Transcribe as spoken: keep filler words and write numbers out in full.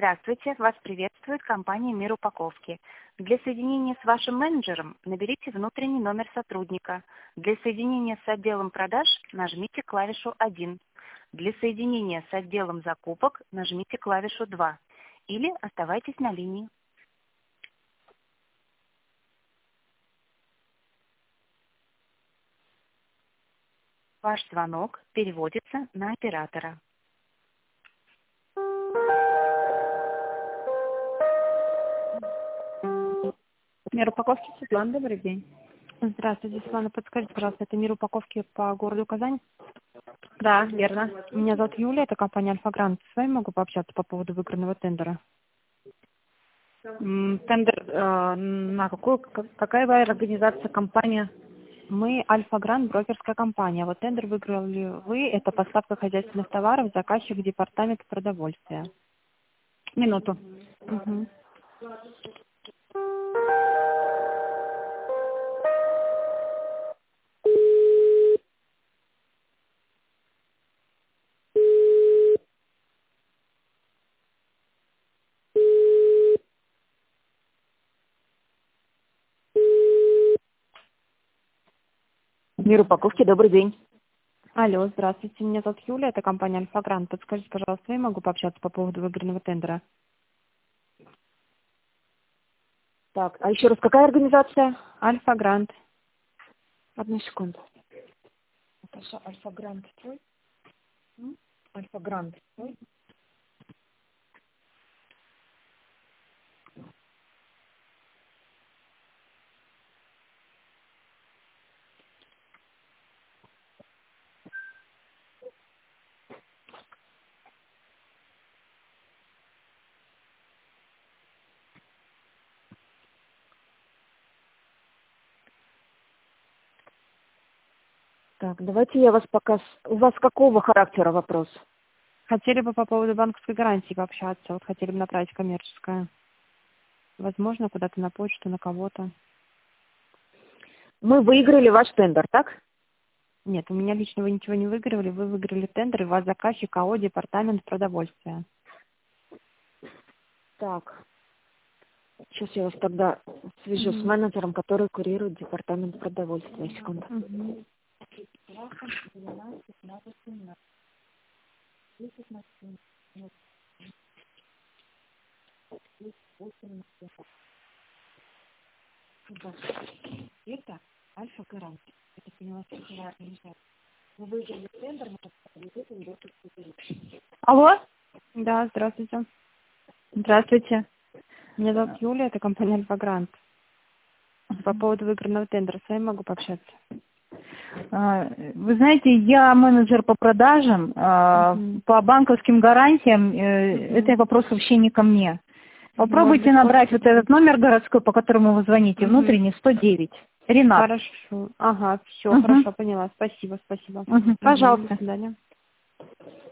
Здравствуйте, вас приветствует компания «Мир упаковки». Для соединения с вашим менеджером наберите внутренний номер сотрудника. Для соединения с отделом продаж нажмите клавишу один. Для соединения с отделом закупок нажмите клавишу два. Или оставайтесь на линии. Ваш звонок переводится на оператора. Мир упаковки, Светлана, добрый день. Здравствуйте, Светлана. Подскажите, пожалуйста, это «Мир упаковки» по городу Казань? Да, верно. Меня зовут Юлия, это компания «Альфа-Грант». С вами могу пообщаться по поводу выигранного тендера? М, Тендер э, на какую, как- какая вы организация, компания? Мы «Альфа-Грант», брокерская компания. Вот тендер выиграли вы. Это поставка хозяйственных товаров, заказчик департамент продовольствия. Минуту. Мгм. Мир упаковки, добрый день. Алло, здравствуйте. Меня зовут Юлия, это компания «Альфа-Грант». Подскажите, пожалуйста, я могу пообщаться по поводу выигранного тендера? Так, а еще раз, какая организация? «Альфа-Грант». Одну секунду. Наташа, Альфа-Грант твой? М? Альфа-Грант твой? Так, давайте я вас пока... с- У вас какого характера вопрос? Хотели бы по поводу банковской гарантии пообщаться. Вот хотели бы направить коммерческое. Возможно, куда-то на почту, на кого-то. Мы выиграли ваш тендер, так? Нет, у меня лично вы ничего не выигрывали. Вы выиграли тендер, и у вас заказчик АО «Департамент продовольствия». Так. Сейчас я вас тогда свяжу с Мгм. менеджером, который курирует департамент продовольствия. Секунду. Мгм. Это Альфа-Гарант. Это поняла, сетевая организация. Вы выиграли тендер, мы подготовили. Алло, Да, здравствуйте. здравствуйте. Меня зовут Юлия, это компания «Альфа-Грант». По поводу выигранного тендера с вами могу пообщаться? А, Вы знаете, я менеджер по продажам, а, Мгм. по банковским гарантиям, э, Мгм. это вопрос вообще не ко мне. Может Попробуйте быть, набрать после- вот этот номер городской, по которому вы звоните, Мгм. внутренний, сто девять. Ренат. Хорошо. Ага, все, Мгм. хорошо, поняла. Спасибо, спасибо. Мгм. Мгм. До Пожалуйста. свидания.